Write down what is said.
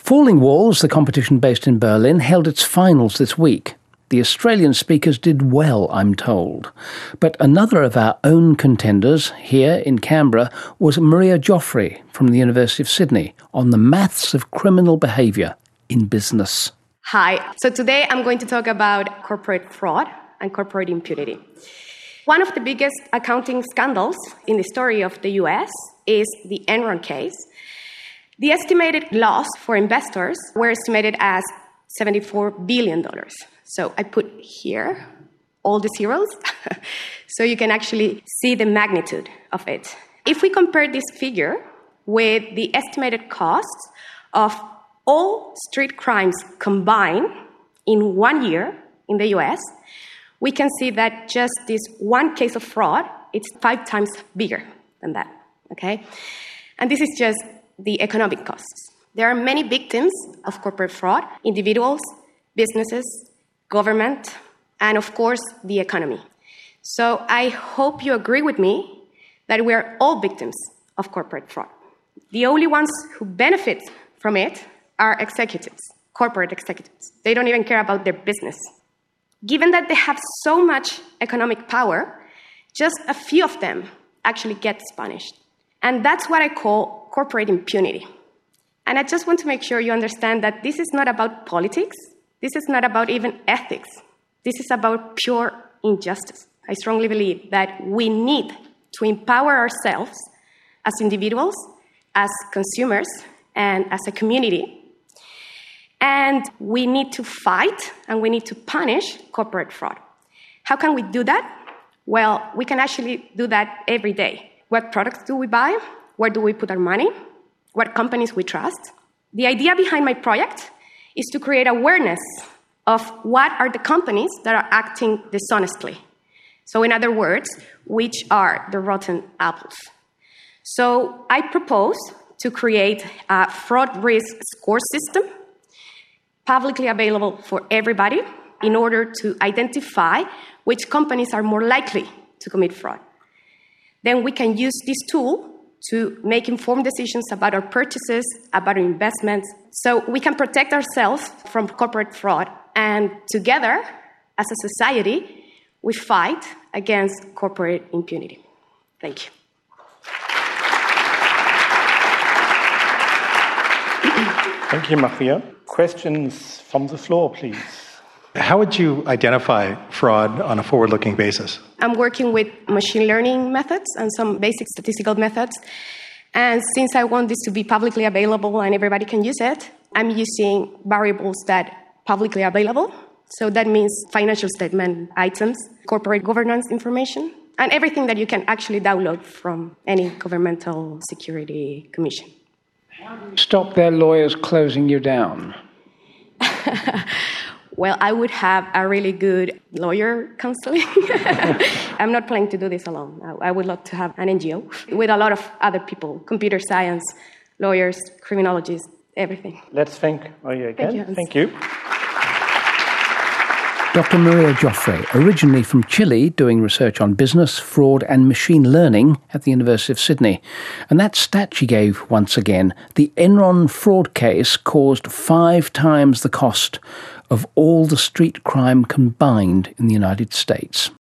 Falling Walls, the competition based in Berlin, held its finals this week. The Australian speakers did well, I'm told. But another of our own contenders here in Canberra was Maria Joffrey from the University of Sydney on the maths of criminal behaviour in business. Hi. So today I'm going to talk about corporate fraud and corporate impunity. One of the biggest accounting scandals in the story of the US is the Enron case. The estimated loss for investors were estimated as $74 billion. So I put here all the zeros so you can actually see the magnitude of it. If we compare this figure with the estimated costs of all street crimes combined in 1 year in the US, we can see that just this one case of fraud, it's 5 times bigger than that, okay? And this is just the economic costs. There are many victims of corporate fraud: individuals, businesses, government, and of course, the economy. So I hope you agree with me that we are all victims of corporate fraud. The only ones who benefit from it are executives, corporate executives. They don't even care about their business. Given that they have so much economic power, just a few of them actually get punished. And that's what I call corporate impunity. And I just want to make sure you understand that this is not about politics. This is not about even ethics. This is about pure injustice. I strongly believe that we need to empower ourselves as individuals, as consumers, and as a community. And we need to fight and we need to punish corporate fraud. How can we do that? Well, we can actually do that every day. What products do we buy? Where do we put our money? What companies we trust? The idea behind my project is to create awareness of what are the companies that are acting dishonestly. So in other words, which are the rotten apples. So I propose to create a fraud risk score system, publicly available for everybody, in order to identify which companies are more likely to commit fraud. Then we can use this tool to make informed decisions about our purchases, about our investments, so we can protect ourselves from corporate fraud. And together, as a society, we fight against corporate impunity. Thank you. Thank you, Maria. Questions from the floor, please. How would you identify fraud on a forward-looking basis? I'm working with machine learning methods and some basic statistical methods. And since I want this to be publicly available and everybody can use it, I'm using variables that are publicly available. So that means financial statement items, corporate governance information, and everything that you can actually download from any governmental security commission. Stop their lawyers closing you down. Well, I would have a really good lawyer counseling. I'm not planning to do this alone. I would love to have an NGO with a lot of other people, computer science, lawyers, criminologists, everything. Let's thank Maria again. Thank you. Dr. Maria Joffrey, originally from Chile, doing research on business, fraud and machine learning at the University of Sydney. And that stat she gave once again, the Enron fraud case caused 5 times the cost of all the street crime combined in the United States.